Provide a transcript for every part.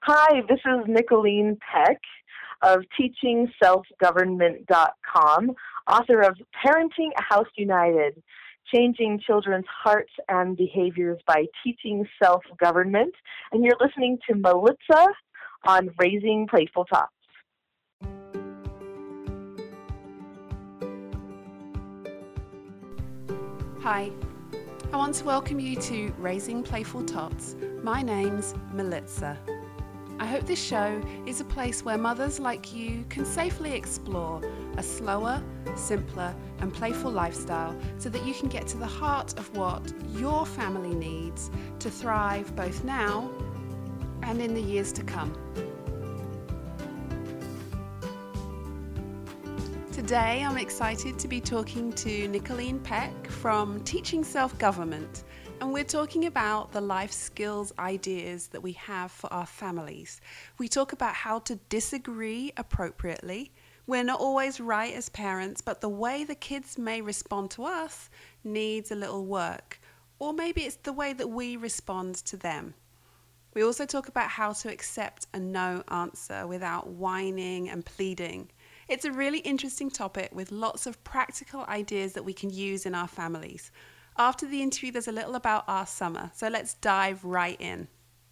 Hi, this is Nicolene Peck of TeachingSelfGovernment.com, author of Parenting a House United, Changing Children's Hearts and Behaviors by Teaching Self-Government, and you're listening to Melissa on Raising Playful Tots. Hi, I want to welcome you to Raising Playful Tots. My name's Melissa. I hope this show is a place where mothers like you can safely explore a slower, simpler and playful lifestyle so that you can get to the heart of what your family needs to thrive both now and in the years to come. Today I'm excited to be talking to Nicolene Peck from Teaching Self-Government, and we're talking about the life skills ideas that we have for our families. We talk about how to disagree appropriately. We're not always right as parents, but the way the kids may respond to us needs a little work, or maybe it's the way that we respond to them. We also talk about how to accept a no answer without whining and pleading. It's a really interesting topic with lots of practical ideas that we can use in our families. After the interview, there's a little about our summer, so let's dive right in.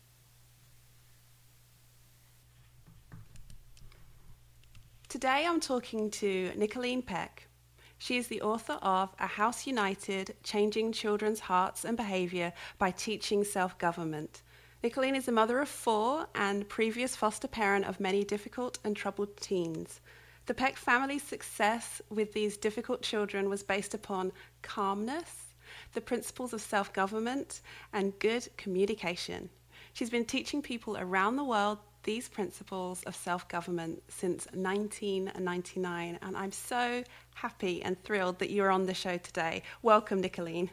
Today I'm talking to Nicolene Peck. She is the author of A House United, Changing Children's Hearts and Behavior by Teaching Self-Government. Nicolene is a mother of 4 and previous foster parent of many difficult and troubled teens. The Peck family's success with these difficult children was based upon calmness, the principles of self-government, and good communication. She's been teaching people around the world these principles of self-government since 1999, and I'm so happy and thrilled that you're on the show today. Welcome, Nicolene.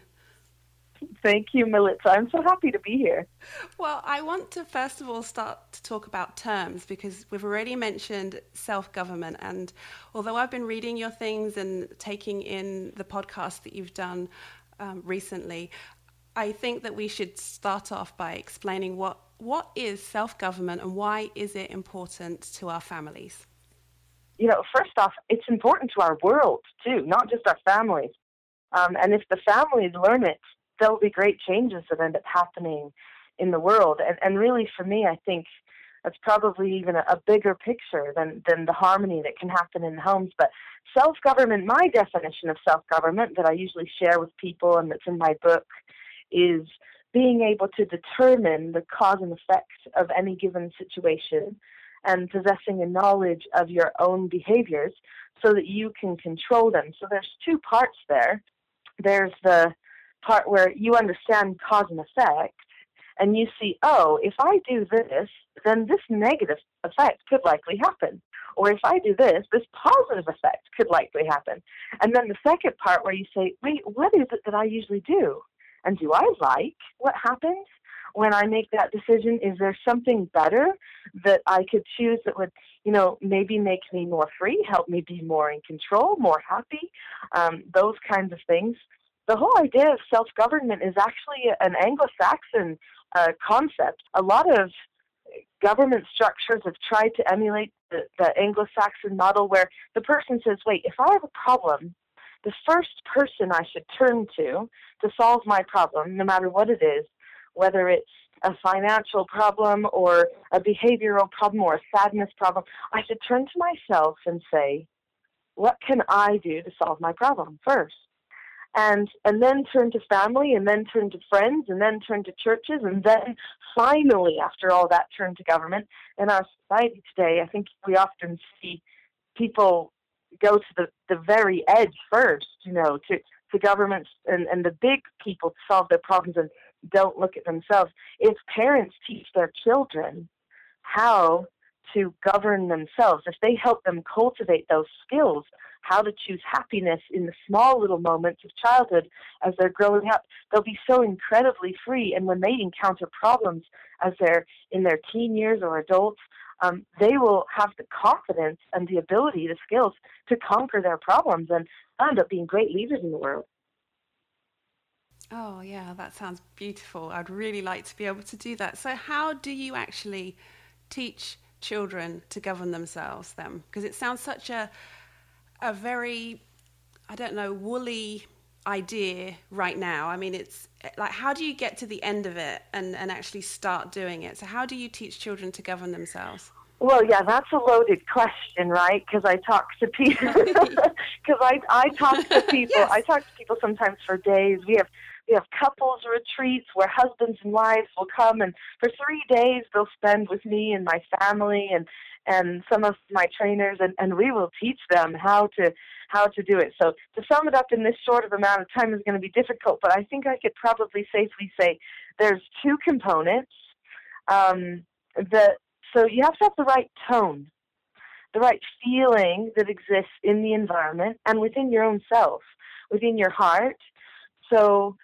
Thank you, Melissa. I'm so happy to be here. Well, I want to first of all start to talk about terms because we've already mentioned self-government, and although I've been reading your things and taking in the podcast that you've done recently, I think that we should start off by explaining what is self-government and why is it important to our families? You know, first off, it's important to our world too, not just our families. And if the families learn it, there'll be great changes that end up happening in the world. And really, for me, I think that's probably even a bigger picture than the harmony that can happen in homes. But self-government, my definition of self-government that I usually share with people and that's in my book, is being able to determine the cause and effect of any given situation and possessing a knowledge of your own behaviors so that you can control them. So there's 2 parts there. There's the part where you understand cause and effect, and you see, oh, if I do this, then this negative effect could likely happen. Or if I do this positive effect could likely happen. And then the second part where you say, wait, what is it that I usually do? And do I like what happens when I make that decision? Is there something better that I could choose that would, maybe make me more free, help me be more in control, more happy, those kinds of things. The whole idea of self-government is actually an Anglo-Saxon concept. A lot of government structures have tried to emulate the Anglo-Saxon model where the person says, wait, if I have a problem, the first person I should turn to solve my problem, no matter what it is, whether it's a financial problem or a behavioral problem or a sadness problem, I should turn to myself and say, what can I do to solve my problem first? And then turn to family, and then turn to friends, and then turn to churches, and then finally, after all that, turn to government. In our society today, I think we often see people go to the very edge first, to governments and the big people to solve their problems and don't look at themselves. If parents teach their children how to govern themselves, if they help them cultivate those skills, how to choose happiness in the small little moments of childhood as they're growing up, they'll be so incredibly free. And when they encounter problems as they're in their teen years or adults, they will have the confidence and the ability, the skills to conquer their problems and end up being great leaders in the world. Oh, yeah, that sounds beautiful. I'd really like to be able to do that. So how do you actually teach children to govern themselves then? Because it sounds such a very, I don't know, woolly idea right now. I mean, it's like, how do you get to the end of it and actually start doing it? So how do you teach children to govern themselves? Well, yeah, that's a loaded question, right? Because I talk to people. Because I talk to people. Yes. I talk to people sometimes for days. We have couples retreats where husbands and wives will come, and for 3 days they'll spend with me and my family and some of my trainers, and we will teach them how to do it. So to sum it up in this short of amount of time is going to be difficult, but I think I could probably safely say there's 2 components. So you have to have the right tone, the right feeling that exists in the environment and within your own self, within your heart. So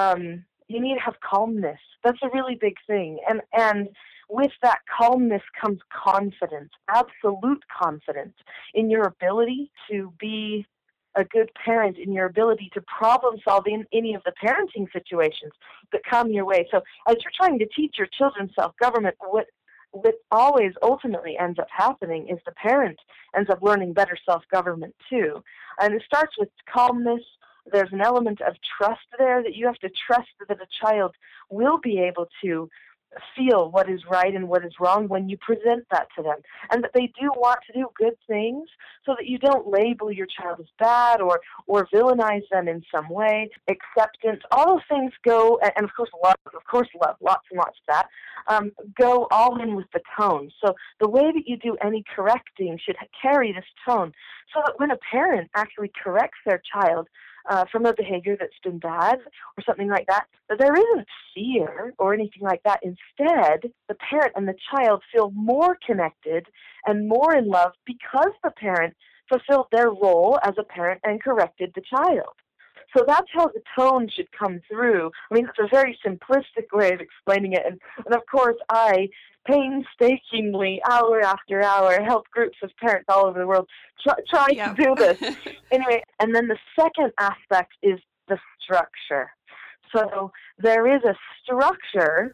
you need to have calmness. That's a really big thing. And with that calmness comes confidence, absolute confidence in your ability to be a good parent, in your ability to problem solve in any of the parenting situations that come your way. So as you're trying to teach your children self-government, what always ultimately ends up happening is the parent ends up learning better self-government too. And it starts with calmness. There's an element of trust there, that you have to trust that a child will be able to feel what is right and what is wrong when you present that to them, and that they do want to do good things, so that you don't label your child as bad or villainize them in some way. Acceptance, all those things go, and of course love, lots and lots of that, go all in with the tone. So the way that you do any correcting should carry this tone, so that when a parent actually corrects their child from a behavior that's been bad or something like that, that there isn't fear or anything like that. Instead, the parent and the child feel more connected and more in love because the parent fulfilled their role as a parent and corrected the child. So that's how the tone should come through. I mean, it's a very simplistic way of explaining it. And of course, I painstakingly, hour after hour, help groups of parents all over the world try to do this. Anyway, and then the second aspect is the structure. So there is a structure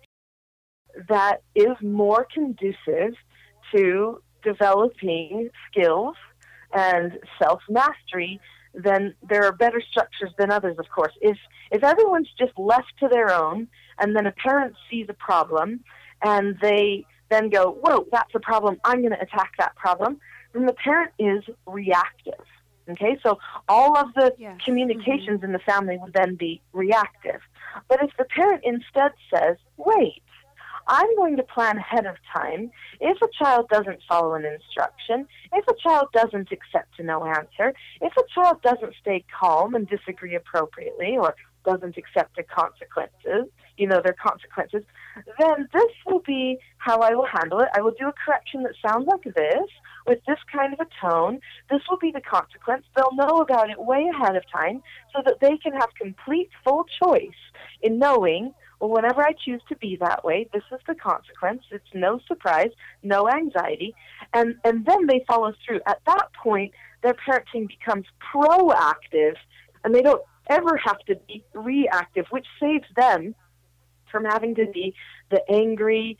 that is more conducive to developing skills and self-mastery. Then there are better structures than others, of course. If everyone's just left to their own, and then a parent sees a problem, and they then go, whoa, that's a problem, I'm going to attack that problem, then the parent is reactive. Okay, so all of the communications in the family would then be reactive. But if the parent instead says, wait, I'm going to plan ahead of time. If a child doesn't follow an instruction, if a child doesn't accept a no answer, if a child doesn't stay calm and disagree appropriately or doesn't accept the consequences, their consequences, then this will be how I will handle it. I will do a correction that sounds like this, with this kind of a tone. This will be the consequence. They'll know about it way ahead of time so that they can have complete, full choice in knowing, well, whenever I choose to be that way, this is the consequence. It's no surprise, no anxiety. And then they follow through. At that point, their parenting becomes proactive, and they don't ever have to be reactive, which saves them from having to be the angry,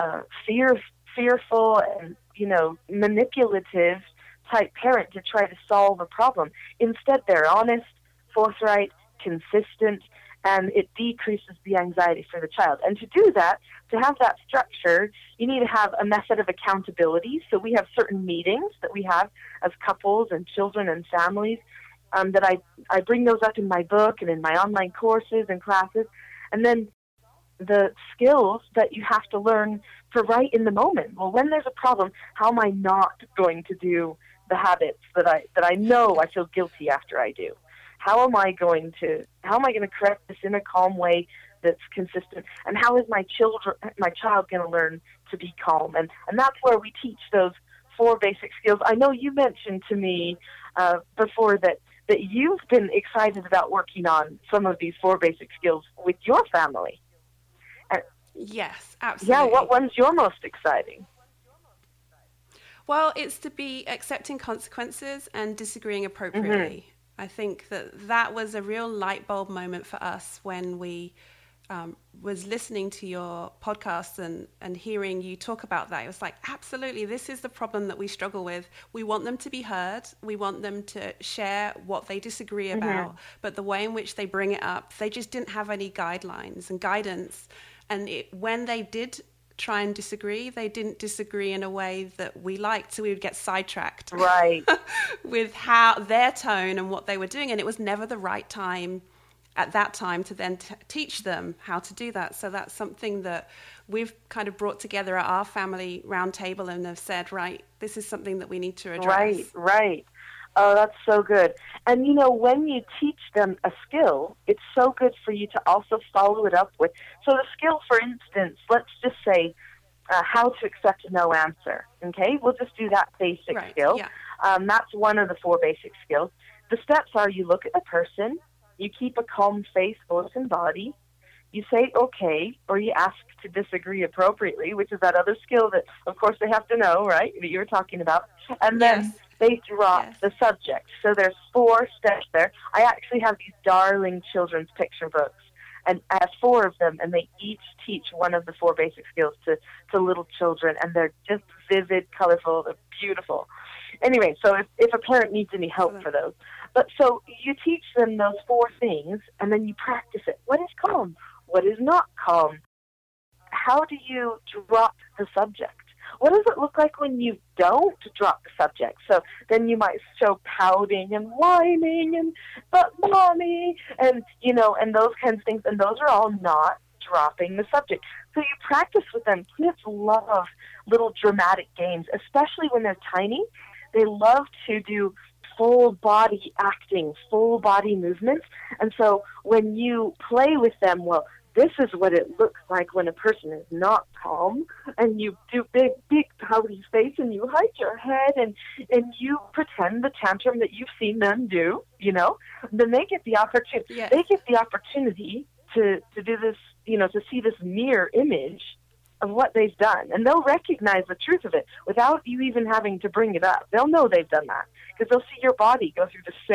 fearful, and manipulative type parent to try to solve a problem. Instead, they're honest, forthright, consistent, and it decreases the anxiety for the child. And to do that, to have that structure, you need to have a method of accountability. So we have certain meetings that we have as couples and children and families, that I bring those up in my book and in my online courses and classes. And then the skills that you have to learn for right in the moment. Well, when there's a problem, how am I not going to do the habits that I know I feel guilty after I do? How am I going to correct this in a calm way that's consistent? And how is my child going to learn to be calm? And that's where we teach those 4 basic skills. I know you mentioned to me before that you've been excited about working on some of these 4 basic skills with your family. Yes, absolutely. Yeah, what one's your most exciting? Well, it's to be accepting consequences and disagreeing appropriately. I think that was a real light bulb moment for us when we was listening to your podcast and hearing you talk about that. It was like, absolutely, this is the problem that we struggle with. We want them to be heard. We want them to share what they disagree about. But the way in which they bring it up, they just didn't have any guidelines and guidance. And when they did try and disagree, they didn't disagree in a way that we liked, so we would get sidetracked with how their tone and what they were doing, and it was never the right time at that time to then teach them how to do that. So that's something that we've kind of brought together at our family roundtable and have said, right, this is something that we need to address. Right. Oh, that's so good. And, when you teach them a skill, it's so good for you to also follow it up with. So the skill, for instance, let's just say how to accept a no answer. Okay? We'll just do that basic skill. Yeah. That's one of the 4 basic skills. The steps are you look at the person, you keep a calm face, voice, and body, you say okay, or you ask to disagree appropriately, which is that other skill that, of course, they have to know, right, that you were talking about. And then they drop the subject. So there's 4 steps there. I actually have these darling children's picture books, and I have 4 of them, and they each teach one of the 4 basic skills to little children, and they're just vivid, colorful, they're beautiful. Anyway, so if a parent needs any help for those. But so you teach them those 4 things, and then you practice it. What is calm? What is not calm? How do you drop the subject? What does it look like when you don't drop the subject? So then you might show pouting and whining and, but mommy, and, and those kinds of things. And those are all not dropping the subject. So you practice with them. Kids love little dramatic games, especially when they're tiny. They love to do full body acting, full body movements. And so when you play with them, well, this is what it looks like when a person is not calm, and you do big pouty face, and you hide your head, and you pretend the tantrum that you've seen them do, then they get the opportunity. Yes. They get the opportunity to do this, to see this mirror image of what they've done, and they'll recognize the truth of it without you even having to bring it up. They'll know they've done that because they'll see your body go through the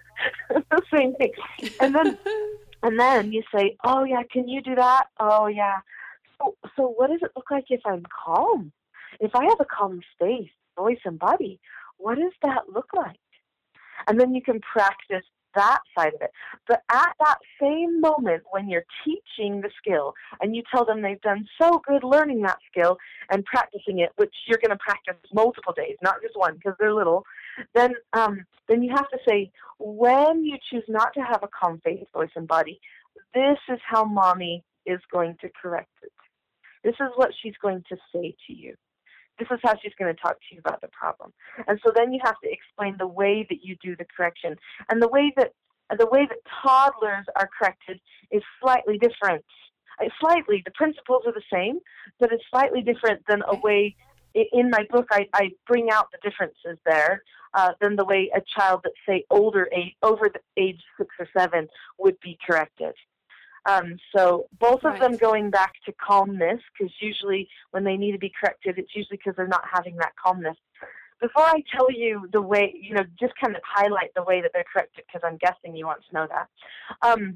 same thing, and then you say, oh yeah, can you do that? Oh yeah. So what does it look like if I'm calm? If I have a calm face, voice, and body, what does that look like? And then you can practice that side of it. But at that same moment when you're teaching the skill and you tell them they've done so good learning that skill and practicing it, which you're going to practice multiple days, not just one because they're little, then you have to say, when you choose not to have a calm face, voice, and body, this is how mommy is going to correct it. This is what she's going to say to you. This is how she's going to talk to you about the problem. And so then you have to explain the way that you do the correction. And the way that toddlers are corrected is slightly different. Slightly, the principles are the same, but it's slightly different than a way, in my book, I bring out the differences there, than the way a child that's, say, over the age 6 or 7 would be corrected. So both of them going back to calmness, because usually when they need to be corrected, it's usually because they're not having that calmness. Before I tell you the way, just kind of highlight the way that they're corrected, because I'm guessing you want to know that.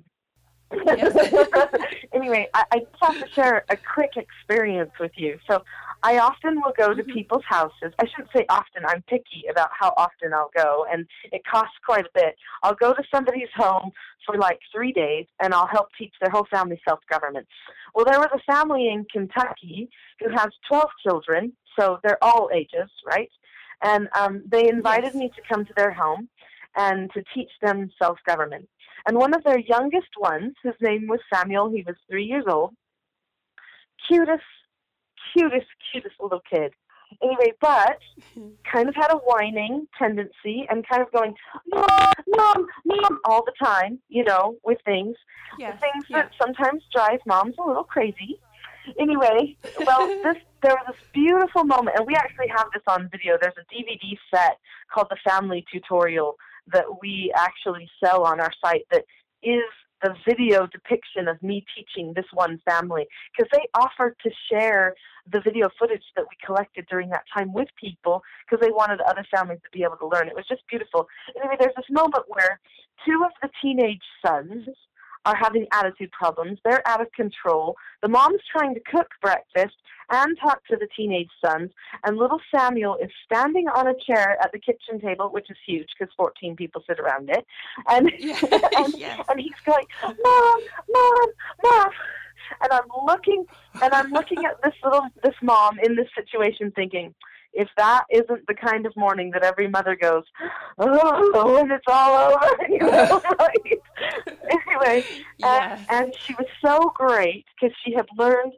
Anyway, I just have to share a quick experience with you. So I often will go to people's houses. I shouldn't say often. I'm picky about how often I'll go, and it costs quite a bit. I'll go to somebody's home for like 3 days, and I'll help teach their whole family self-government. Well, there was a family in Kentucky who has 12 children, so they're all ages, right? And they invited me to come to their home and to teach them self-government. And one of their youngest ones, his name was Samuel, he was 3 years old, cutest little kid. Anyway, but kind of had a whining tendency and kind of going, Mom, all the time, with things. Yes, things that sometimes drive moms a little crazy. Anyway, well, there was this beautiful moment, and we actually have this on video. There's a DVD set called The Family Tutorial that we actually sell on our site that is the video depiction of me teaching this one family, because they offered to share the video footage that we collected during that time with people because they wanted other families to be able to learn. It was just beautiful. Anyway, there's this moment where 2 of the teenage sons are having attitude problems. They're out of control. The mom's trying to cook breakfast and talk to the teenage sons, and little Samuel is standing on a chair at the kitchen table, which is huge because 14 people sit around it, and Yeah. Yes. and he's going, "Mom, Mom, Mom." And I'm looking at this mom in this situation thinking, if that isn't the kind of morning that every mother goes, oh, and it's all over, you know, right? Anyway, Yes. and she was so great because she had learned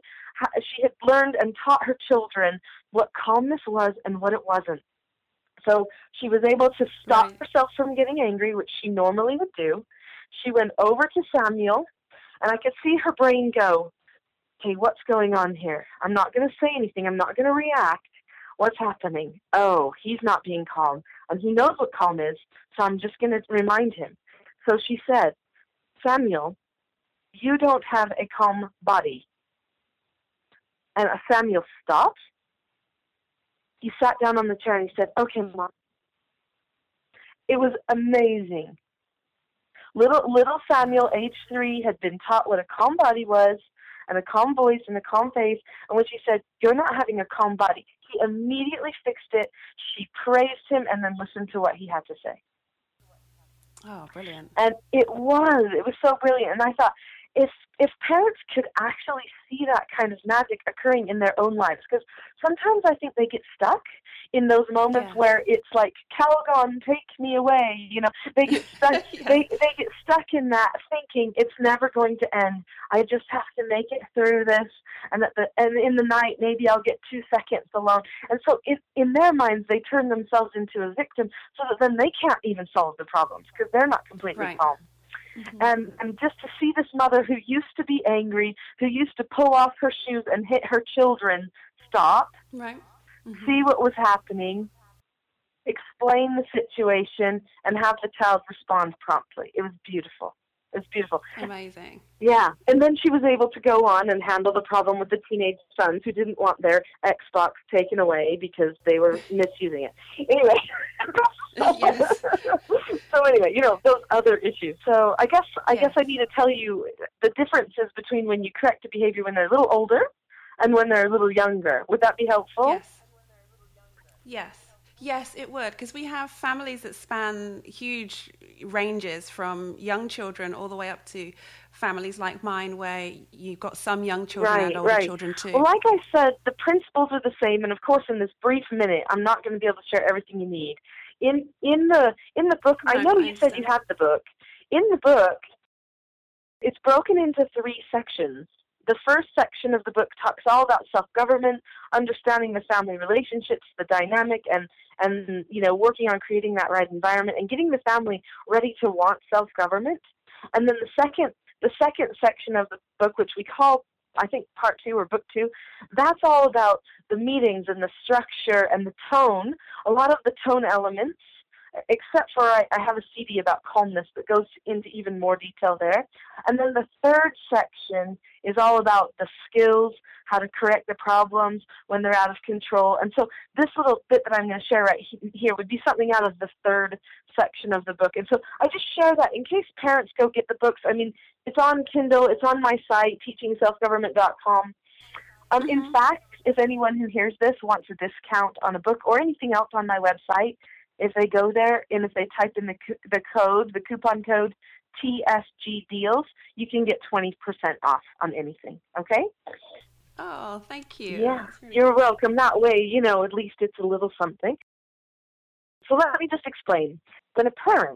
and taught her children what calmness was and what it wasn't. So she was able to stop Right. herself from getting angry, which she normally would do. She went over to Samuel, and I could see her brain go, okay, what's going on here? I'm not going to say anything. I'm not going to react. What's happening? Oh, he's not being calm. And he knows what calm is, so I'm just going to remind him. So she said, Samuel, you don't have a calm body. And Samuel stopped. He sat down on the chair and he said, okay, Mom. It was amazing. Little Samuel, age 3, had been taught what a calm body was, and a calm voice and a calm face. And when she said, you're not having a calm body, he immediately fixed it. She praised him and then listened to what he had to say. Oh, brilliant. And it was so brilliant. And I thought, if parents could actually see that kind of magic occurring in their own lives, because sometimes I think they get stuck in those moments where it's like, Calgon, take me away. You know, they get stuck. They get stuck in that thinking it's never going to end. I just have to make it through this, and in the night maybe I'll get 2 seconds alone. And so in their minds they turn themselves into a victim, so that then they can't even solve the problems because they're not completely calm. Mm-hmm. And just to see this mother who used to be angry, who used to pull off her shoes and hit her children, stop, see what was happening, explain the situation, and have the child respond promptly. It was beautiful. It was beautiful. Amazing. Yeah. And then she was able to go on and handle the problem with the teenage sons who didn't want their Xbox taken away because they were misusing it. Anyway. Yes. So anyway, you know, those other issues. So I guess I need to tell you the differences between when you correct a behavior when they're a little older and when they're a little younger. Would that be helpful? Yes, it would, because we have families that span huge ranges from young children all the way up to families like mine where you've got some young children and older children too. Well, like I said, the principles are the same, and of course in this brief minute I'm not going to be able to share everything you need. In the book, I know you said you had the book. In the book, it's broken into 3 sections. The first section of the book talks all about self-government, understanding the family relationships, the dynamic, and you know, working on creating that right environment and getting the family ready to want self-government. And then the second section of the book, which we call, I think, part 2 or book 2, that's all about the meetings and the structure and the tone, a lot of the tone elements, except for I have a CD about calmness that goes into even more detail there. And then the third section is all about the skills, how to correct the problems when they're out of control. And so this little bit that I'm going to share right here would be something out of the third section of the book. And so I just share that in case parents go get the books. I mean, it's on Kindle, it's on my site, teachingselfgovernment.com. In fact, if anyone who hears this wants a discount on a book or anything else on my website, if they go there and if they type in the coupon code TSG Deals, you can get 20% off on anything. Okay? Oh, thank you. Yeah, you're welcome. That way, you know, at least it's a little something. So let me just explain. When a parent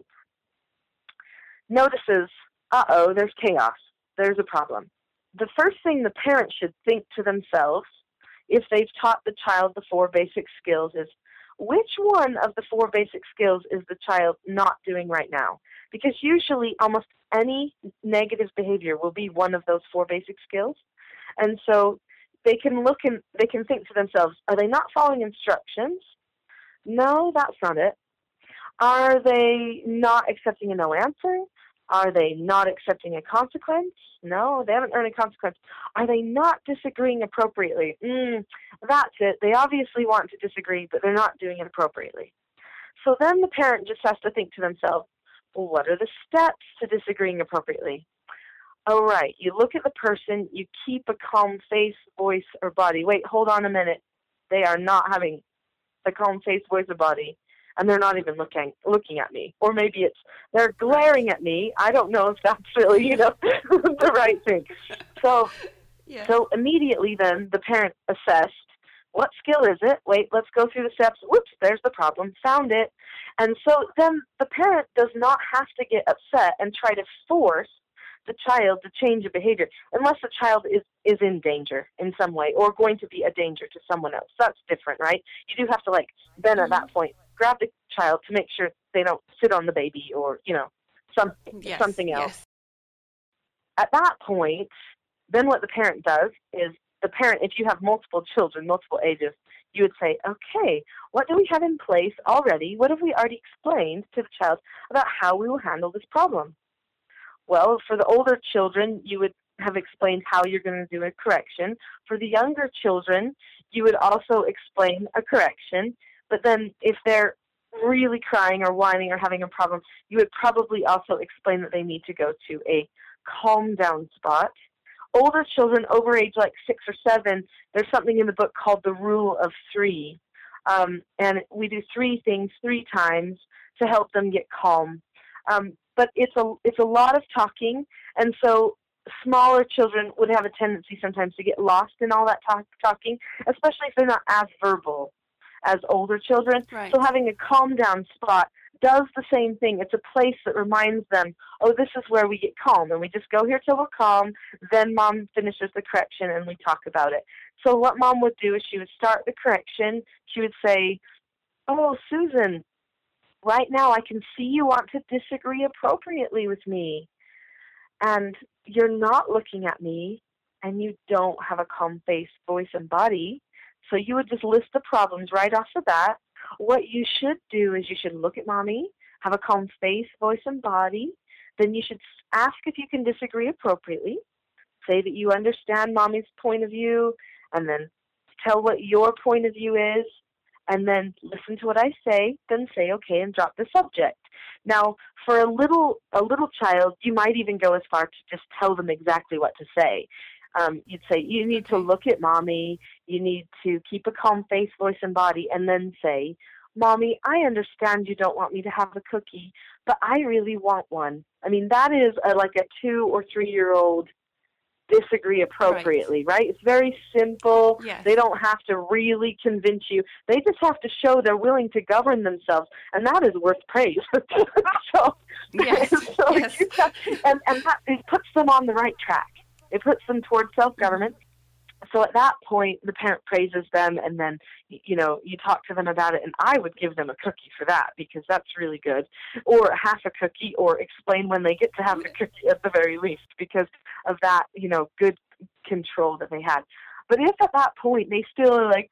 notices, there's chaos, there's a problem, the first thing the parent should think to themselves, if they've taught the child the 4 basic skills, is which one of the 4 basic skills is the child not doing right now? Because usually almost any negative behavior will be one of those 4 basic skills. And so they can look and they can think to themselves, are they not following instructions? No, that's not it. Are they not accepting a no answer? Are they not accepting a consequence? No, they haven't earned a consequence. Are they not disagreeing appropriately? That's it. They obviously want to disagree, but they're not doing it appropriately. So then the parent just has to think to themselves, well, what are the steps to disagreeing appropriately? oh, right, you look at the person, you keep a calm face, voice, or body. Wait, hold on a minute. They are not having a calm face, voice, or body, and they're not even looking at me. Or maybe it's they're glaring at me. I don't know if that's really, the right thing. So, so immediately then the parent assessed, what skill is it? Wait, let's go through the steps. Whoops, there's the problem. Found it. And so then the parent does not have to get upset and try to force the child to change a behavior unless the child is in danger in some way or going to be a danger to someone else. That's different, right? You do have to, then at that point, grab the child to make sure they don't sit on the baby or, something else. Yes. At that point, then what the parent does is the parent, if you have multiple children, multiple ages, you would say, okay, what do we have in place already? What have we already explained to the child about how we will handle this problem? Well, for the older children, you would have explained how you're going to do a correction. For the younger children, you would also explain a correction. But then if they're really crying or whining or having a problem, you would probably also explain that they need to go to a calm down spot. Older children over age 6 or 7, there's something in the book called the Rule of 3. And we do 3 things 3 times to help them get calm. But it's a lot of talking, and so smaller children would have a tendency sometimes to get lost in all that talking, especially if they're not as verbal as older children. Right. So having a calm down spot does the same thing. It's a place that reminds them, oh, this is where we get calm, and we just go here till we're calm, then Mom finishes the correction and we talk about it. So what Mom would do is she would start the correction. She would say, oh, Susan, right now I can see you want to disagree appropriately with me, and you're not looking at me, and you don't have a calm face, voice, and body. So you would just list the problems right off the bat. What you should do is you should look at Mommy, have a calm face, voice, and body. Then you should ask if you can disagree appropriately. Say that you understand Mommy's point of view, and then tell what your point of view is, and then listen to what I say, then say okay and drop the subject. Now, for a little child, you might even go as far to just tell them exactly what to say. You'd say, you need to look at Mommy, you need to keep a calm face, voice, and body, and then say, Mommy, I understand you don't want me to have a cookie, but I really want one. I mean, that is like a 2 or 3-year-old disagree appropriately, right? It's very simple. Yes. They don't have to really convince you. They just have to show they're willing to govern themselves, and that is worth praise. Yes. Yes. And that, it puts them on the right track. It puts them towards self-government. So at that point, the parent praises them, and then, you talk to them about it, and I would give them a cookie for that, because that's really good, or half a cookie, or explain when they get to have the cookie at the very least, because of that, good control that they had. But if at that point they still are like,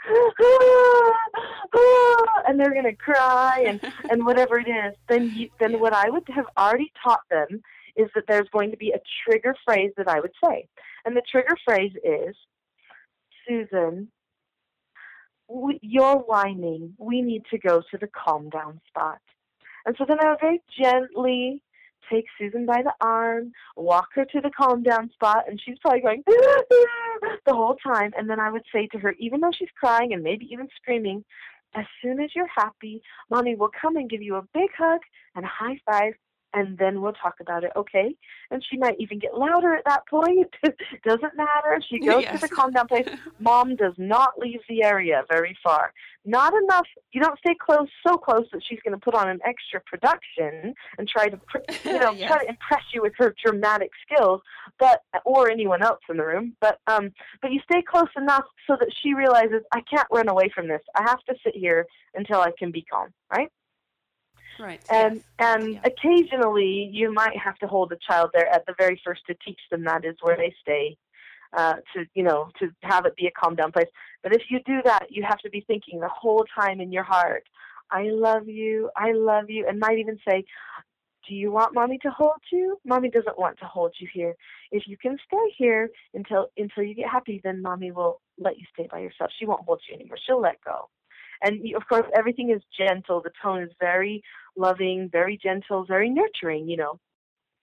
and they're going to cry, and whatever it is, then what I would have already taught them is that there's going to be a trigger phrase that I would say. And the trigger phrase is, Susan, you're whining. We need to go to the calm down spot. And so then I would very gently take Susan by the arm, walk her to the calm down spot, and she's probably going the whole time. And then I would say to her, even though she's crying and maybe even screaming, as soon as you're happy, Mommy will come and give you a big hug and a high five, and then we'll talk about it, okay? And she might even get louder at that point. Doesn't matter. She goes to the calm down place. Mom does not leave the area very far. Not enough. You don't stay so close that she's going to put on an extra production and try to, try to impress you with her dramatic skills, or anyone else in the room. But you stay close enough so that she realizes, I can't run away from this. I have to sit here until I can be calm, right? Right. And occasionally you might have to hold a child there at the very first to teach them that is where they stay, to have it be a calm down place. But if you do that, you have to be thinking the whole time in your heart, I love you, and might even say, do you want Mommy to hold you? Mommy doesn't want to hold you here. If you can stay here until you get happy, then Mommy will let you stay by yourself. She won't hold you anymore. She'll let go. And, of course, everything is gentle. The tone is very loving, very gentle, very nurturing,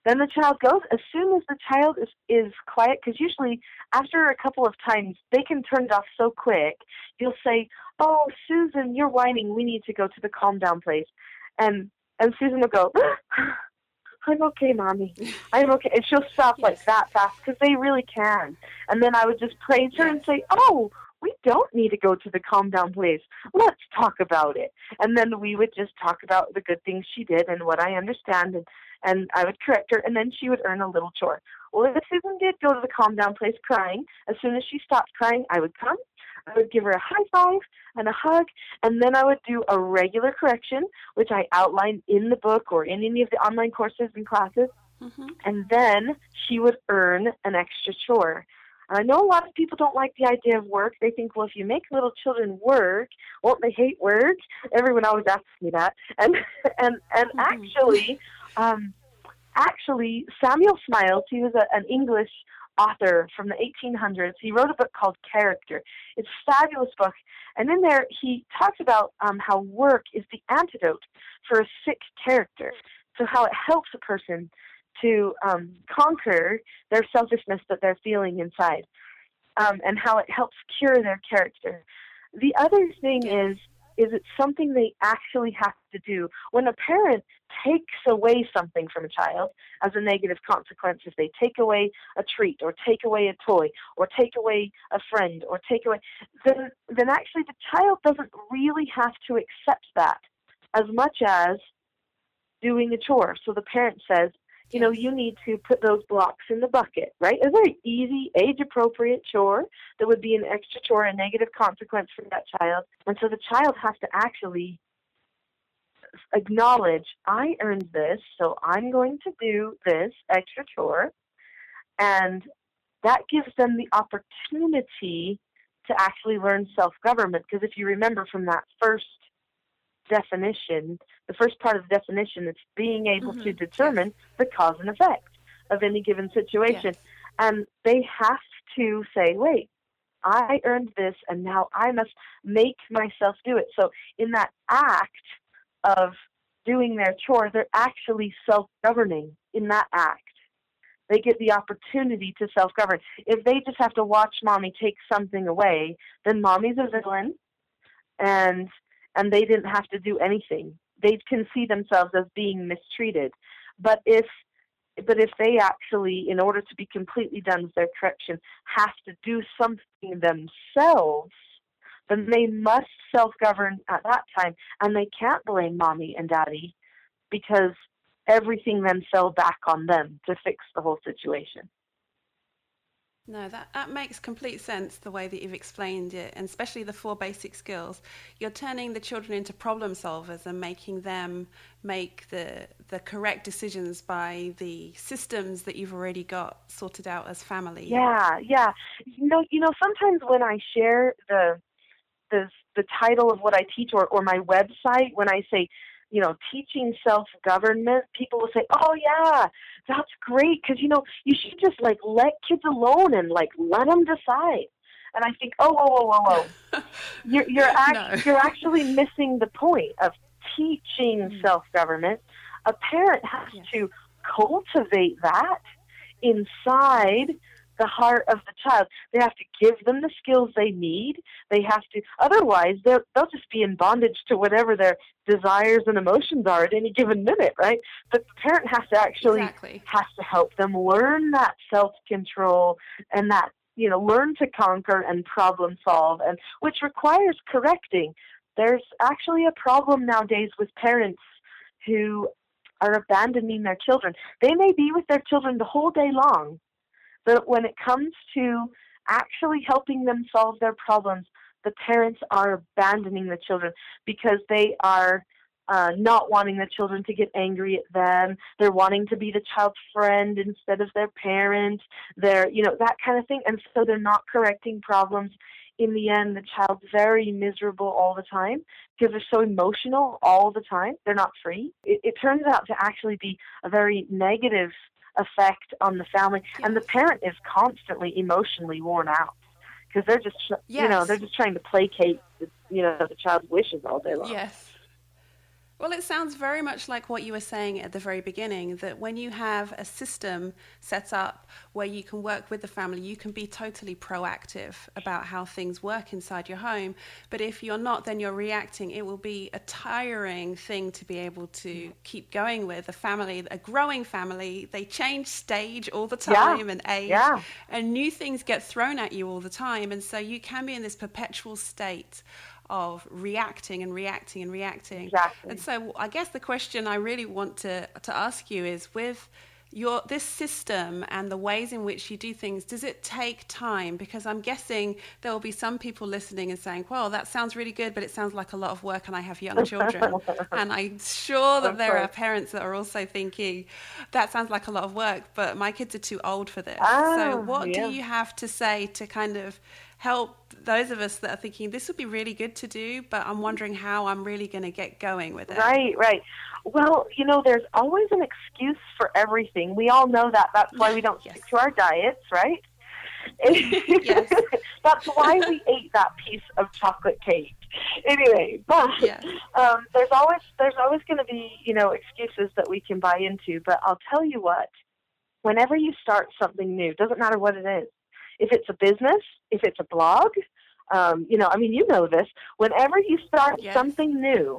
Then the child goes. As soon as the child is quiet, because usually after a couple of times, they can turn it off so quick. You'll say, "Oh, Susan, you're whining. We need to go to the calm down place." And Susan will go, "I'm okay, Mommy. I'm okay." And she'll stop like that fast because they really can. And then I would just praise her and say, "Oh, we don't need to go to the calm down place. Let's talk about it." And then we would just talk about the good things she did and what I understand, and I would correct her, and then she would earn a little chore. Well, if Susan did go to the calm down place crying, as soon as she stopped crying, I would come, I would give her a high five and a hug, and then I would do a regular correction, which I outline in the book or in any of the online courses and classes, and then she would earn an extra chore. And I know a lot of people don't like the idea of work. They think, well, if you make little children work, won't they hate work? Everyone always asks me that. And actually, Samuel Smiles, he was an English author from the 1800s. He wrote a book called Character. It's a fabulous book. And in there, he talks about how work is the antidote for a sick character. So how it helps a person to conquer their selfishness that they're feeling inside, and how it helps cure their character. The other thing is it's something they actually have to do. When a parent takes away something from a child as a negative consequence, if they take away a treat or take away a toy or take away a friend or take away, then actually the child doesn't really have to accept that as much as doing a chore. So the parent says, you know, you need to put those blocks in the bucket, right? A very easy, age-appropriate chore that would be an extra chore, a negative consequence for that child. And so the child has to actually acknowledge, I earned this, so I'm going to do this extra chore. And that gives them the opportunity to actually learn self-government. Because if you remember from that first definition, the first part of the definition, it's being able to determine the cause and effect of any given situation. And they have to say, wait, I earned this, and now I must make myself do it. So in that act of doing their chore, they're actually self-governing in that act. They get the opportunity to self-govern. If they just have to watch Mommy take something away, then Mommy's a villain, and they didn't have to do anything. They can see themselves as being mistreated. But if they actually, in order to be completely done with their correction, have to do something themselves, then they must self-govern at that time, and they can't blame Mommy and Daddy because everything then fell back on them to fix the whole situation. No, that makes complete sense, the way that you've explained it, and especially the 4 basic skills. You're turning the children into problem solvers and making them make the correct decisions by the systems that you've already got sorted out as family. Yeah. You know, sometimes when I share the title of what I teach or my website, when I say, you know, teaching self-government, people will say, oh, yeah, that's great, because, you know, you should just, like, let kids alone and, like, let them decide. And I think, whoa. You're actually missing the point of teaching self-government. A parent has to cultivate that inside the heart of the child. They have to give them the skills they need. They have to, otherwise they'll just be in bondage to whatever their desires and emotions are at any given minute, right? But the parent has to actually has to help them learn that self-control and that, you know, learn to conquer and problem solve, and which requires correcting. There's actually a problem nowadays with parents who are abandoning their children. They may be with their children the whole day long, but when it comes to actually helping them solve their problems, the parents are abandoning the children because they are not wanting the children to get angry at them. They're wanting to be the child's friend instead of their parent. They're, you know, that kind of thing. And so they're not correcting problems. In the end, the child's very miserable all the time because they're so emotional all the time. They're not free. It turns out to actually be a very negative effect on the family, and the parent is constantly emotionally worn out because they're just, you know, they're just trying to placate, the child's wishes all day long. Yes. Well, it sounds very much like what you were saying at the very beginning, that when you have a system set up where you can work with the family, you can be totally proactive about how things work inside your home. But if you're not, then you're reacting. It will be a tiring thing to be able to keep going with. A family, a growing family, they change stage all the time and age, and new things get thrown at you all the time. And so you can be in this perpetual state of reacting and reacting and reacting. Exactly. And so I guess the question I really want to ask you is, with this system and the ways in which you do things, does it take time? Because I'm guessing there will be some people listening and saying, well, that sounds really good, but it sounds like a lot of work and I have young children. And I'm sure that there are parents that are also thinking, that sounds like a lot of work, but my kids are too old for this. So what do you have to say to kind of help those of us that are thinking this would be really good to do, but I'm wondering how I'm really going to get going with it? Right. Well, there's always an excuse for everything. We all know that. That's why we don't stick to our diets, right? Yes. That's why we ate that piece of chocolate cake. Anyway, but there's always going to be, excuses that we can buy into. But I'll tell you what, whenever you start something new, doesn't matter what it is. If it's a business, if it's a blog, you know this. Whenever you start something new,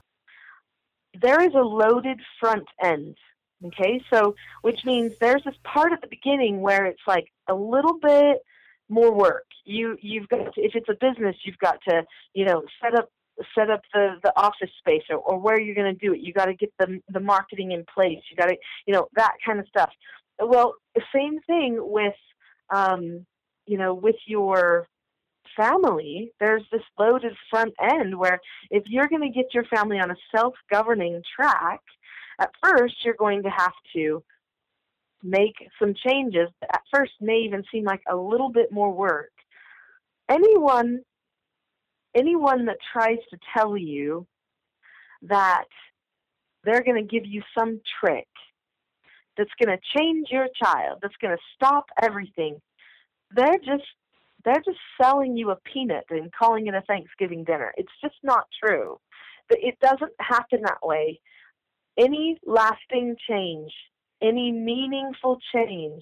there is a loaded front end, okay? So, which means there's this part at the beginning where it's like a little bit more work. You've got to, if it's a business, you've got to, set up the office space or where you're going to do it. You got to get the marketing in place. You got to, that kind of stuff. Well, the same thing with, with your family. There's this loaded front end where if you're going to get your family on a self-governing track, at first you're going to have to make some changes that at first may even seem like a little bit more work. Anyone that tries to tell you that they're going to give you some trick that's going to change your child, that's going to stop everything, they're just selling you a peanut and calling it a Thanksgiving dinner. It's just not true. It doesn't happen that way. Any lasting change, any meaningful change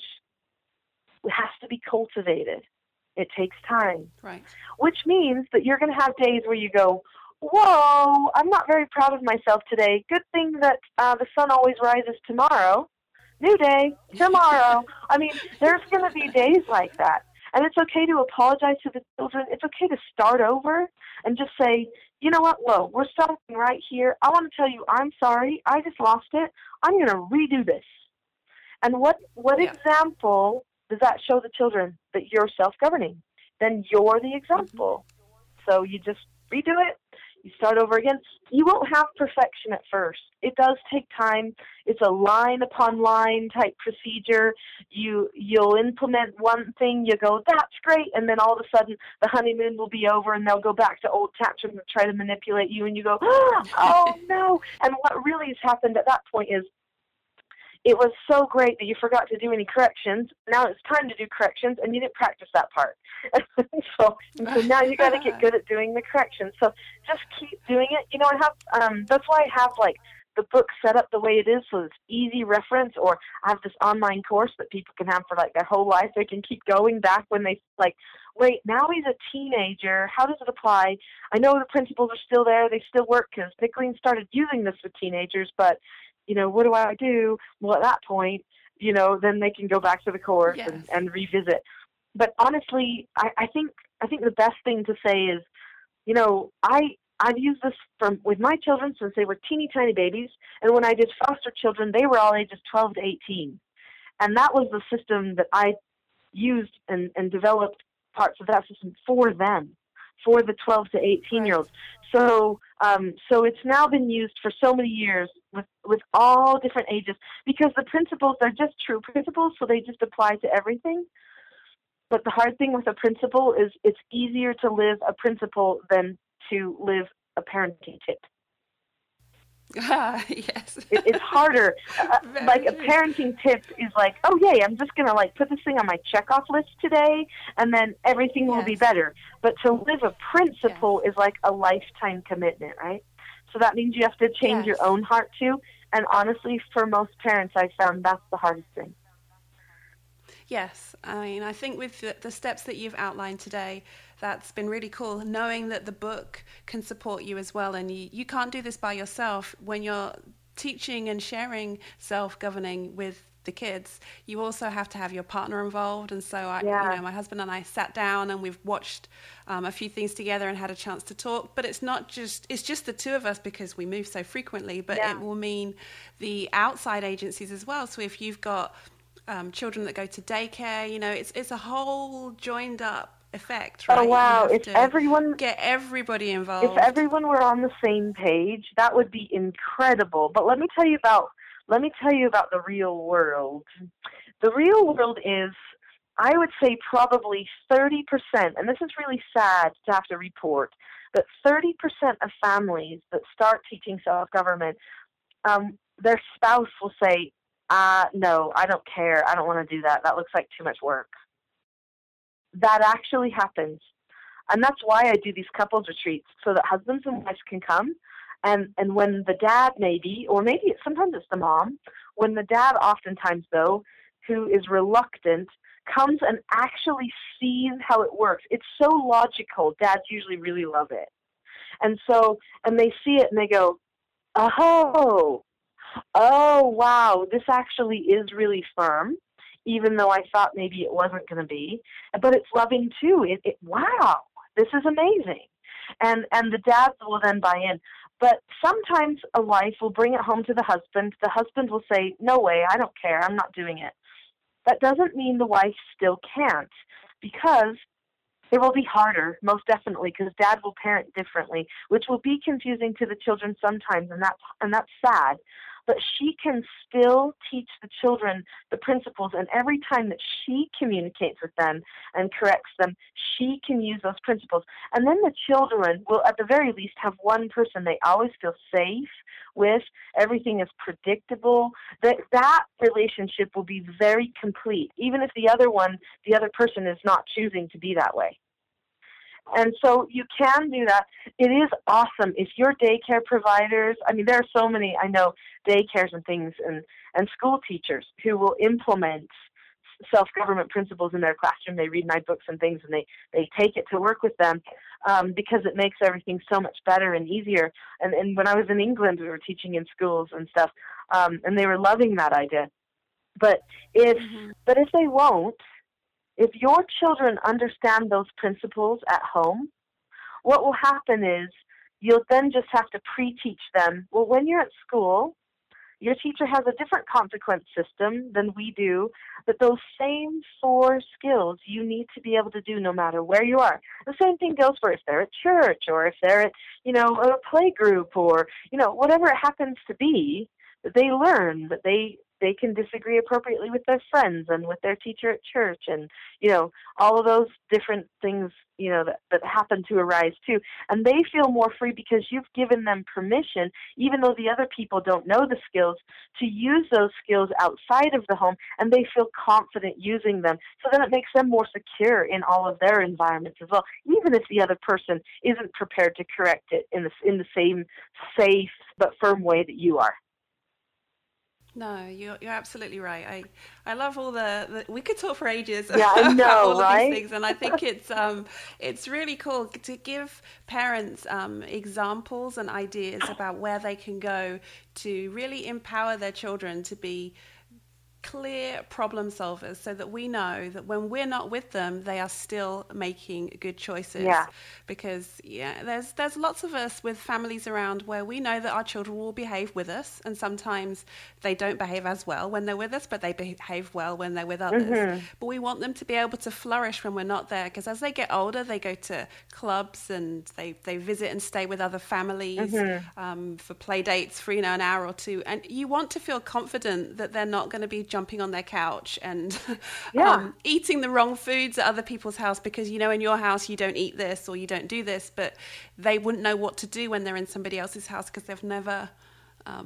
has to be cultivated. It takes time. Right. Which means that you're going to have days where you go, whoa, I'm not very proud of myself today. Good thing that the sun always rises tomorrow. New day, tomorrow. I mean, there's going to be days like that. And it's okay to apologize to the children. It's okay to start over and just say, you know what, whoa, we're starting right here. I want to tell you I'm sorry. I just lost it. I'm going to redo this. And what example does that show the children? That you're self-governing. Then you're the example. Mm-hmm. So you just redo it. You start over again. You won't have perfection at first. It does take time. It's a line upon line type procedure. You'll implement one thing, you go, that's great, and then all of a sudden the honeymoon will be over and they'll go back to old tantrums and try to manipulate you, and you go, oh no. And what really has happened at that point is, it was so great that you forgot to do any corrections. Now it's time to do corrections, and you didn't practice that part. so now you got to get good at doing the corrections. So just keep doing it. I have that's why I have like the book set up the way it is, so it's easy reference. Or I have this online course that people can have for like their whole life. They can keep going back when they like, wait, now he's a teenager. How does it apply? I know the principles are still there. They still work because Nicholeen started using this with teenagers, but what do I do? Well, at that point, then they can go back to the course and revisit. But honestly, I think the best thing to say is, I've used this with my children since they were teeny tiny babies, and when I did foster children, they were all ages 12 to 18. And that was the system that I used and developed parts of that system for them, for the 12 to 18-year-olds. So it's now been used for so many years with all different ages, because the principles are just true principles, so they just apply to everything. But the hard thing with a principle is it's easier to live a principle than to live a parenting tip. Yes. It's harder. Like a parenting tip is like, oh yay, I'm just going to like put this thing on my checkoff list today, and then everything will be better. But to live a principle is like a lifetime commitment, right? So that means you have to change Yes. your own heart too. And honestly, for most parents, I've found that's the hardest thing. Yes, I mean, I think with the steps that you've outlined today, that's been really cool, knowing that the book can support you as well. And you can't do this by yourself. When you're teaching and sharing self-governing with the kids, you also have to have your partner involved. And so my husband and I sat down and we've watched a few things together and had a chance to talk. But it's just the two of us because we move so frequently, but it will mean the outside agencies as well. So if you've got children that go to daycare, it's a whole joined up effect, right? Oh wow! If everyone get everybody involved, if everyone were on the same page, that would be incredible. But let me tell you about the real world. The real world is, I would say, probably 30%, and this is really sad to have to report, but 30% of families that start teaching self-government, their spouse will say, no, I don't care. I don't want to do that. That looks like too much work. That actually happens. And that's why I do these couples retreats, so that husbands and wives can come. And when the dad sometimes it's the mom, when the dad oftentimes, though, who is reluctant, comes and actually sees how it works. It's so logical. Dads usually really love it. And they see it and they go, oh, wow, this actually is really firm, even though I thought maybe it wasn't going to be. But it's loving too. Wow, this is amazing. And the dads will then buy in. But sometimes a wife will bring it home to the husband. The husband will say, no way, I don't care, I'm not doing it. That doesn't mean the wife still can't, because it will be harder, most definitely, because dad will parent differently, which will be confusing to the children sometimes, and that's sad. But she can still teach the children the principles, and every time that she communicates with them and corrects them, she can use those principles. And then the children will, at the very least, have one person they always feel safe with. Everything is predictable. That relationship will be very complete, even if the other person is not choosing to be that way. And so you can do that. It is awesome. If your daycare providers, there are so many, I know, daycares and things and school teachers who will implement self-government principles in their classroom. They read my books and things, and they take it to work with them because it makes everything so much better and easier. And when I was in England, we were teaching in schools and stuff, and they were loving that idea. But if they won't, if your children understand those principles at home, what will happen is you'll then just have to pre-teach them. Well, when you're at school, your teacher has a different consequence system than we do, but those same 4 skills you need to be able to do no matter where you are. The same thing goes for if they're at church or if they're at, a play group or, whatever it happens to be, that they learn that they can disagree appropriately with their friends and with their teacher at church and, all of those different things, that happen to arise too. And they feel more free because you've given them permission, even though the other people don't know the skills, to use those skills outside of the home, and they feel confident using them. So then it makes them more secure in all of their environments as well, even if the other person isn't prepared to correct it in the same safe but firm way that you are. No, you're absolutely right. I love all the we could talk for ages I know, about all right? of these things, and I think it's really cool to give parents examples and ideas about where they can go to really empower their children to be clear problem solvers, so that we know that when we're not with them, they are still making good choices. Yeah. Because there's lots of us with families around where we know that our children will behave with us, and sometimes they don't behave as well when they're with us, but they behave well when they're with others. Mm-hmm. But we want them to be able to flourish when we're not there, because as they get older, they go to clubs and they visit and stay with other families for play dates for an hour or two, and you want to feel confident that they're not going to be jumping on their couch and eating the wrong foods at other people's house because in your house you don't eat this or you don't do this, but they wouldn't know what to do when they're in somebody else's house because they've never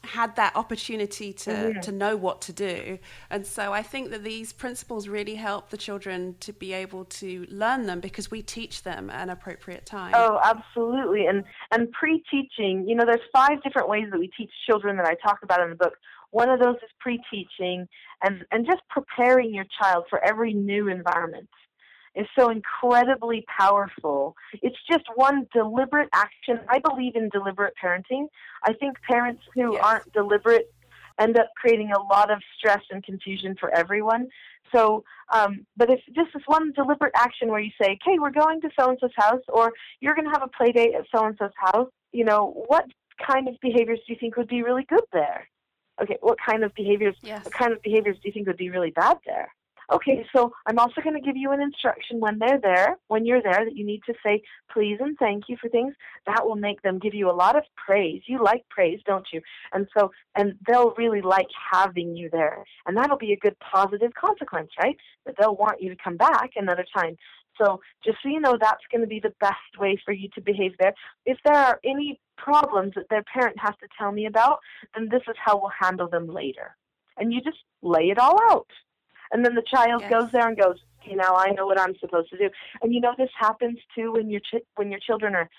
had that opportunity to know what to do. And so I think that these principles really help the children to be able to learn them because we teach them at an appropriate time. Oh, absolutely. And pre-teaching, there's 5 different ways that we teach children that I talk about in the book. One of those is pre-teaching and just preparing your child for every new environment is so incredibly powerful. It's just one deliberate action. I believe in deliberate parenting. I think parents who aren't deliberate end up creating a lot of stress and confusion for everyone. So, but if just this one deliberate action where you say, okay, we're going to so-and-so's house, or you're going to have a play date at so-and-so's house, what kind of behaviors do you think would be really good there? Okay, what kind of behaviors do you think would be really bad there? Okay, so I'm also going to give you an instruction when you're there, that you need to say please and thank you for things. That will make them give you a lot of praise. You like praise, don't you? And they'll really like having you there. And that'll be a good positive consequence, right? That they'll want you to come back another time. So just so you know, that's going to be the best way for you to behave there. If there are any problems that their parent has to tell me about, then this is how we'll handle them later. And you just lay it all out. And then the child goes there and goes, now I know what I'm supposed to do. And this happens too when your children are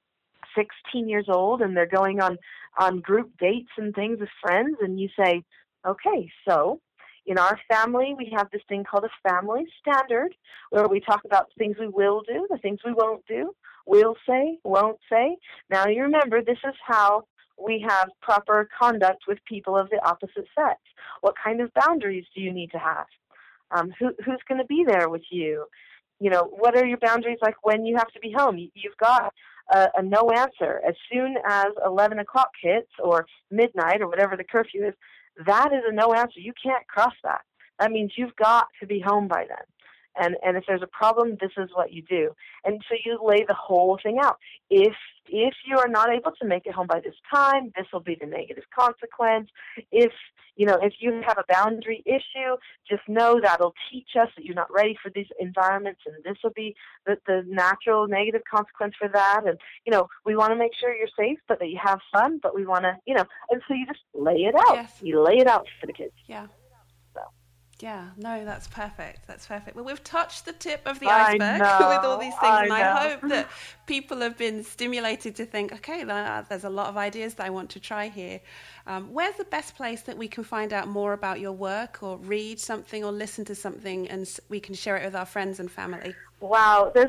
16 years old and they're going on group dates and things with friends, and you say, okay, so in our family we have this thing called a family standard where we talk about the things we will do, the things we won't do, will say, won't say. Now you remember, this is how we have proper conduct with people of the opposite sex. What kind of boundaries do you need to have? Who's going to be there with you? What are your boundaries like when you have to be home? You've got a no answer. As soon as 11 o'clock hits or midnight or whatever the curfew is, that is a no answer. You can't cross that. That means you've got to be home by then. And if there's a problem, this is what you do. And so you lay the whole thing out. If you are not able to make it home by this time, this will be the negative consequence. If you have a boundary issue, just know that'll teach us that you're not ready for these environments, and this will be the natural negative consequence for that. And, we want to make sure you're safe, but that you have fun, but we want to, and so you just lay it out. Yes. You lay it out for the kids. Yeah. Yeah, no, that's perfect. That's perfect. Well, we've touched the tip of the iceberg with all these things, and I hope that people have been stimulated to think, okay, there's a lot of ideas that I want to try here. Where's the best place that we can find out more about your work, or read something, or listen to something, and we can share it with our friends and family? Wow, there's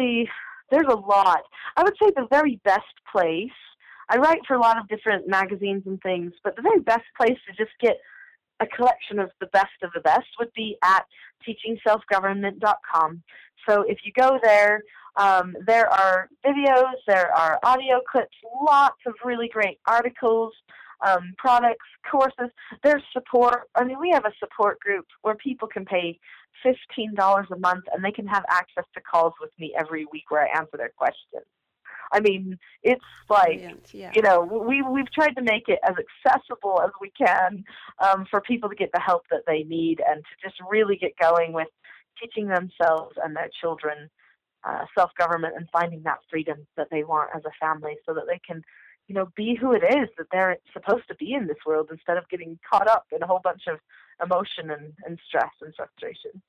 a lot. I would say the very best place, I write for a lot of different magazines and things, but the very best place to just get a collection of the best would be at teachingselfgovernment.com. So if you go there, there are videos, there are audio clips, lots of really great articles, products, courses. There's support. I mean, we have a support group where people can pay $15 a month and they can have access to calls with me every week where I answer their questions. I mean, it's like, we've tried to make it as accessible as we can for people to get the help that they need and to just really get going with teaching themselves and their children self-government and finding that freedom that they want as a family so that they can, be who it is that they're supposed to be in this world instead of getting caught up in a whole bunch of emotion and stress and frustration.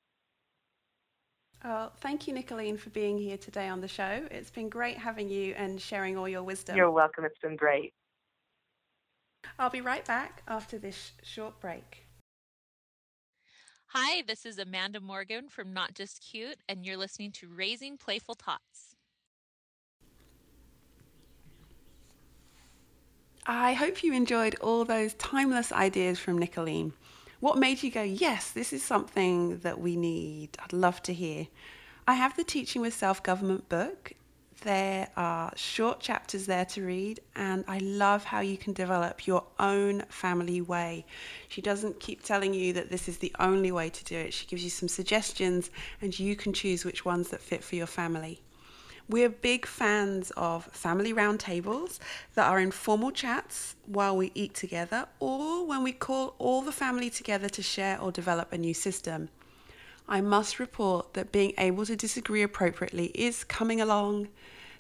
Oh, thank you, Nicholeen, for being here today on the show. It's been great having you and sharing all your wisdom. You're welcome. It's been great. I'll be right back after this short break. Hi, this is Amanda Morgan from Not Just Cute, and you're listening to Raising Playful Tots. I hope you enjoyed all those timeless ideas from Nicholeen. What made you go, yes, this is something that we need? I'd love to hear. I have the Teaching with Self-Government book. There are short chapters there to read, and I love how you can develop your own family way. She doesn't keep telling you that this is the only way to do it. She gives you some suggestions, and you can choose which ones that fit for your family. We're big fans of family roundtables that are informal chats while we eat together, or when we call all the family together to share or develop a new system. I must report that being able to disagree appropriately is coming along.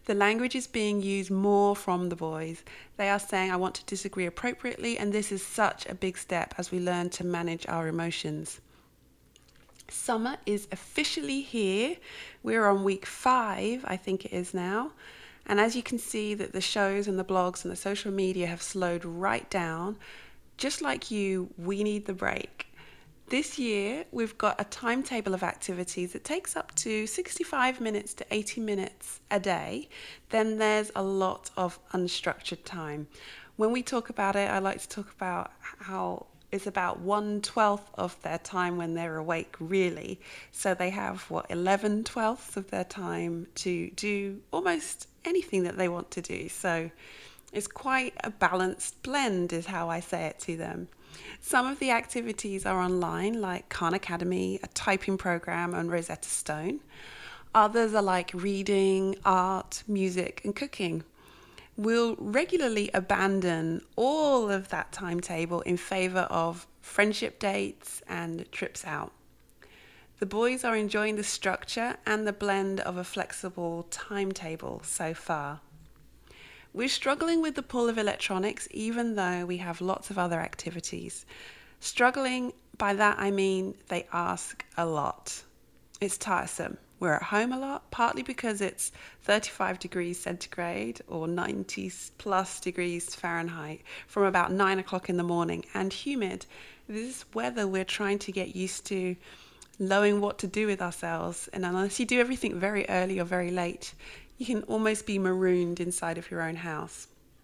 The language is being used more from the boys. They are saying, I want to disagree appropriately, and this is such a big step as we learn to manage our emotions. Summer is officially here. We're on week 5, I think it is now. And as you can see that the shows and the blogs and the social media have slowed right down, just like you, we need the break. This year, we've got a timetable of activities that takes up to 65 minutes to 80 minutes a day. Then there's a lot of unstructured time. When we talk about it, I like to talk about how it's about 1/12 of their time when they're awake, really. So they have, 11/12 of their time to do almost anything that they want to do. So it's quite a balanced blend, is how I say it to them. Some of the activities are online, like Khan Academy, a typing program, and Rosetta Stone. Others are like reading, art, music, and cooking. We'll regularly abandon all of that timetable in favor of friendship dates and trips out. The boys are enjoying the structure and the blend of a flexible timetable so far. We're struggling with the pull of electronics, even though we have lots of other activities. Struggling, by that I mean they ask a lot. It's tiresome. We're at home a lot, partly because it's 35 degrees centigrade or 90 plus degrees Fahrenheit from about 9 o'clock in the morning and humid. This weather we're trying to get used to knowing what to do with ourselves. And unless you do everything very early or very late, you can almost be marooned inside of your own house.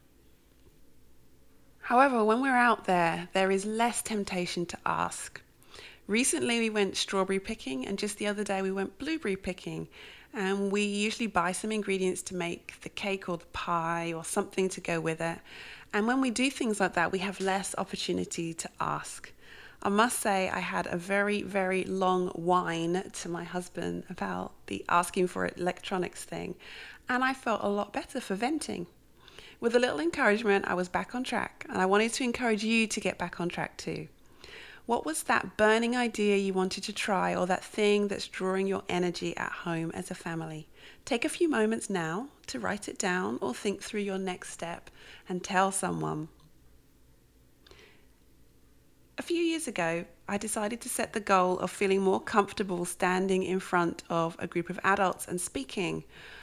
However, when we're out there, there is less temptation to ask. Recently we went strawberry picking, and just the other day we went blueberry picking, and we usually buy some ingredients to make the cake or the pie or something to go with it. And when we do things like that, we have less opportunity to ask. I must say I had a very, very long whine to my husband about the asking for electronics thing, and I felt a lot better for venting. With a little encouragement, I was back on track, and I wanted to encourage you to get back on track too. What was that burning idea you wanted to try, or that thing that's drawing your energy at home as a family? Take a few moments now to write it down or think through your next step and tell someone. A few years ago, I decided to set the goal of feeling more comfortable standing in front of a group of adults and speaking.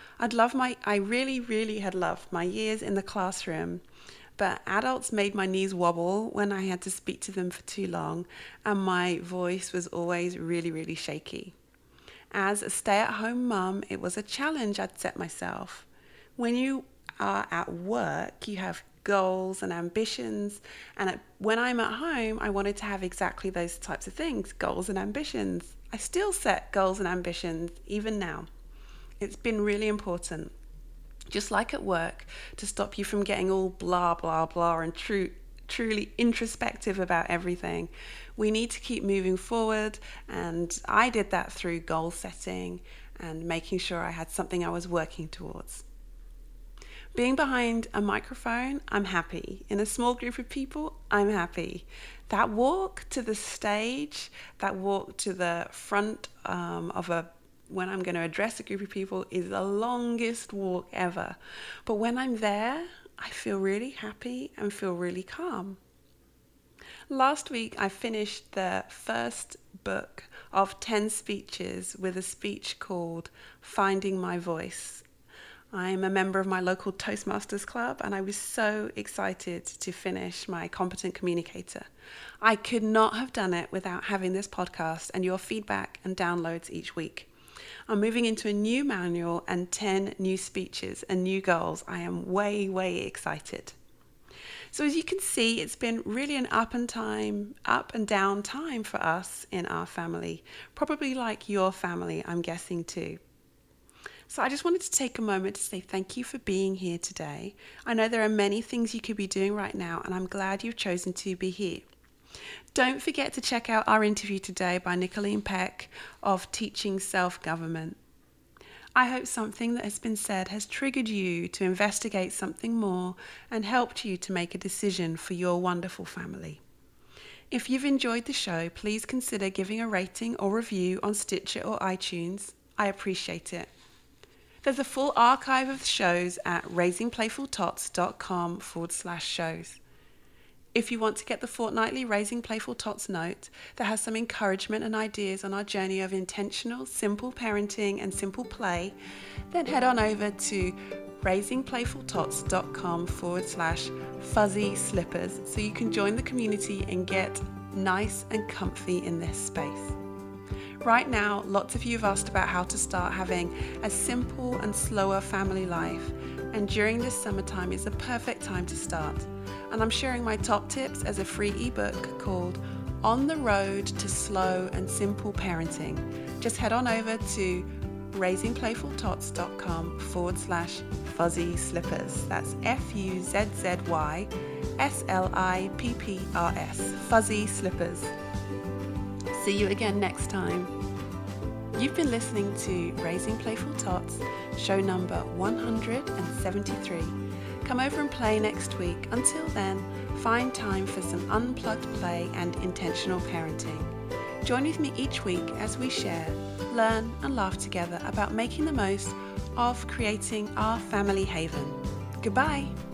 I really had loved my years in the classroom, but adults made my knees wobble when I had to speak to them for too long, and my voice was always really shaky. As a stay-at-home mum, it was a challenge I'd set myself. When you are at work, you have goals and ambitions, and when I'm at home, I wanted to have exactly those types of things, goals and ambitions. I still set goals and ambitions even now. It's been really important, just like at work, to stop you from getting all blah and truly introspective about everything. We need to keep moving forward, and I did that through goal setting and making sure I had something I was working towards. Being behind a microphone, I'm happy. In a small group of people, I'm happy. That walk to the stage, that walk to the front when I'm going to address a group of people is the longest walk ever. But when I'm there, I feel really happy and feel really calm. Last week, I finished the first book of 10 speeches with a speech called Finding My Voice. I'm a member of my local Toastmasters club, and I was so excited to finish my Competent Communicator. I could not have done it without having this podcast and your feedback and downloads each week. I'm moving into a new manual and 10 new speeches and new goals. I am way excited. So as you can see, it's been really an up and down time for us in our family, probably like your family, I'm guessing too. So I just wanted to take a moment to say thank you for being here today. I know there are many things you could be doing right now, and I'm glad you've chosen to be here. Don't forget to check out our interview today by Nicolene Peck of Teaching Self-Government. I hope something that has been said has triggered you to investigate something more and helped you to make a decision for your wonderful family. If you've enjoyed the show, please consider giving a rating or review on Stitcher or iTunes. I appreciate it. There's a full archive of the shows at raisingplayfultots.com/shows. If you want to get the fortnightly Raising Playful Tots note that has some encouragement and ideas on our journey of intentional, simple parenting and simple play, then head on over to raisingplayfultots.com/fuzzy slippers so you can join the community and get nice and comfy in this space. Right now, lots of you have asked about how to start having a simple and slower family life, and during this summertime is the perfect time to start. And I'm sharing my top tips as a free ebook called On the Road to Slow and Simple Parenting. Just head on over to raisingplayfultots.com/fuzzy slippers. That's FUZZYSLIPPRS, fuzzy slippers. See you again next time. You've been listening to Raising Playful Tots, show number 173. Come over and play next week. Until then, find time for some unplugged play and intentional parenting. Join with me each week as we share, learn and laugh together about making the most of creating our family haven. Goodbye.